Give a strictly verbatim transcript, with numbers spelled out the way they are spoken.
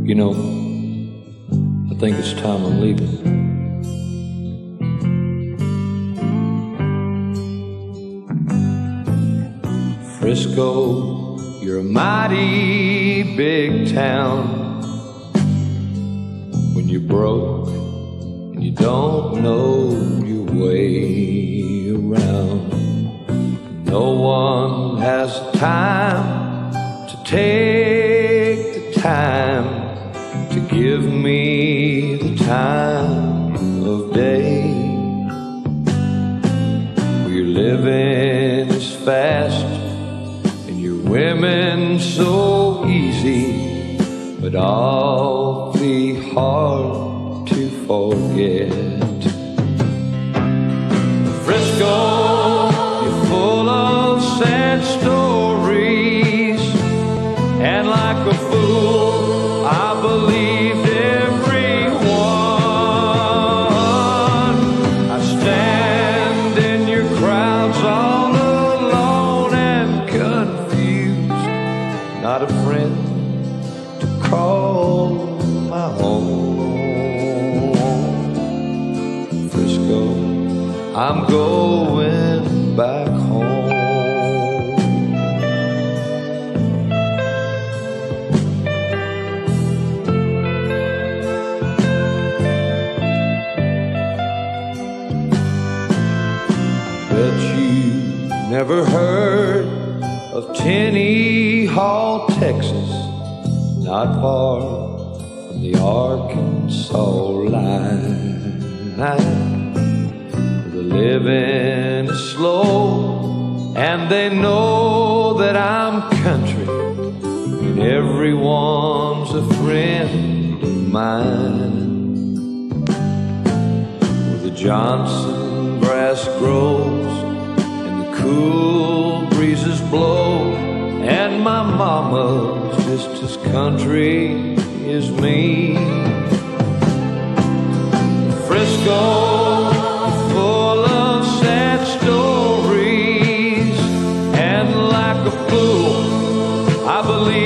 You know, I think it's time I'm leaving. Frisco, you're a mighty big town. When you're broke and you don't know your way around, no one has time to take the time to give me the time of day. We're living is fast and your women so easy, but awfully hard to forget. Frisco, you're full of sad stories, and like a fool I believed everyone. I stand in your crowds all alone and confused, not a friend to call my own. Frisco, I'm going back home. Bet you never heard of Tenny Hall, Texas, not far from the Arkansas line. The living is slow, and they know that I'm country, and everyone's a friend of mine. Where the Johnson grass grows and the cool breezes blow, and my mama's just as country as me. Frisco, full of sad stories, and like a fool I believe